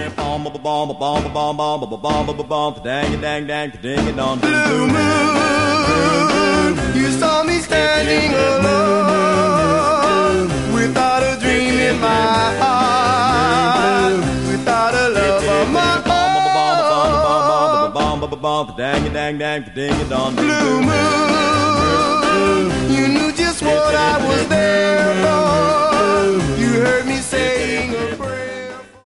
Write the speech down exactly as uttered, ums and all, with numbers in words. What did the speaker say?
Blue moon, you saw me standing alone, without a dream in my heart, without a love of my own. Blue moon.